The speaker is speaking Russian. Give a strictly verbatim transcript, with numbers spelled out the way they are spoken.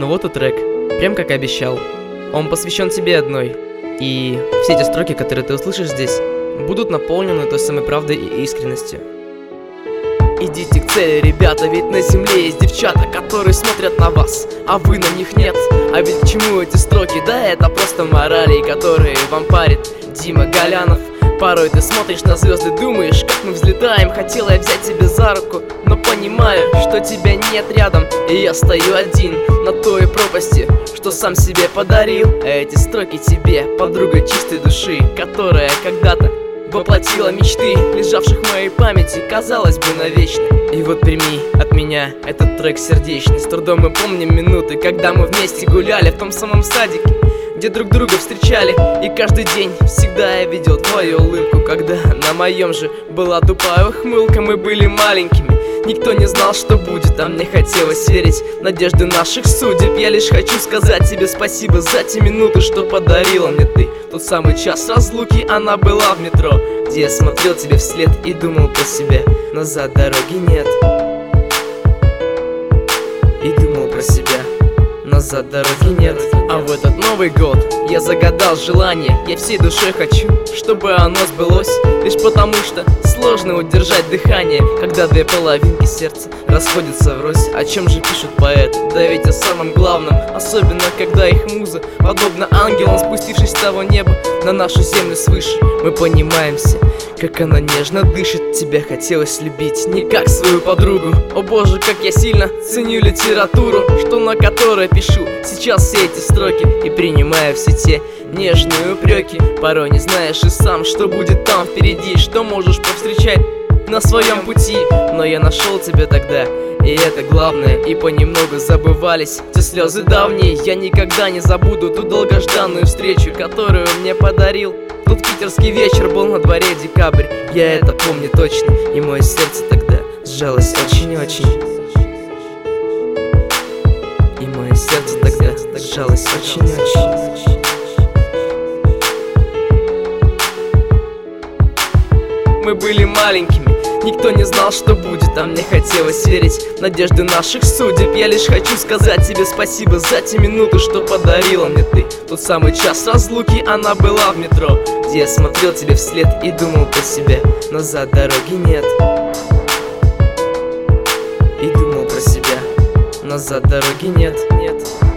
Ну вот и трек, прям как обещал. Он посвящен тебе одной. И все эти строки, которые ты услышишь здесь, будут наполнены той самой правдой и искренностью. Идите к цели, ребята, ведь на земле есть девчата, которые смотрят на вас, а вы на них нет. А ведь к чему эти строки? Да это просто морали, которые вам парит Дима Голянов. Порой ты смотришь на звезды, думаешь, как мы взлетаем. Хотела я взять тебя за руку, но понимаю, что тебя нет рядом. И я стою один на той пропасти, что сам себе подарил. А эти строки тебе, подруга чистой души, которая когда-то воплотила мечты, лежавших в моей памяти, казалось бы, навечно. И вот прими от меня этот трек сердечный. С трудом мы помним минуты, когда мы вместе гуляли в том самом садике, где друг друга встречали. И каждый день всегда я видел твою улыбку, когда на моем же была тупая ухмылка. Мы были маленькими, никто не знал, что будет, а мне хотелось верить в надежды наших судеб. Я лишь хочу сказать тебе спасибо за те минуты, что подарила мне ты. Тот самый час разлуки, она была в метро, где я смотрел тебе вслед и думал про себя. Назад дороги нет. И думал про себя. Назад дороги нет. А в этот Новый год я загадал желание. Я всей душой хочу, чтобы оно сбылось. Лишь потому что сложно удержать дыхание, когда две половинки сердца расходятся врозь. О чем же пишут поэты? Да ведь о самом главном. Особенно когда их муза подобно ангелам, спустившись с того неба на нашу землю свыше. Мы понимаем все, как она нежно дышит. Тебя хотелось любить не как свою подругу. О боже, как я сильно ценю литературу, что на которой пишу сейчас все эти строки. И принимая все те нежные упреки, порой не знаешь и сам, что будет там впереди, что можешь повстречать на своем пути. Но я нашел тебя тогда, и это главное. И понемногу забывались те слезы давние. Я никогда не забуду ту долгожданную встречу, которую мне подарил тот питерский вечер. Был на дворе декабрь, я это помню точно. И мое сердце тогда сжалось очень-очень. И мое сердце тогда сжалось очень-очень. Мы были маленькими, никто не знал, что будет, а мне хотелось верить в надежды наших судеб. Я лишь хочу сказать тебе спасибо за те минуты, что подарила мне ты. Тот самый час разлуки, она была в метро, где я смотрел тебе вслед и думал про себя. Назад дороги нет. И думал про себя. Назад дороги нет, нет.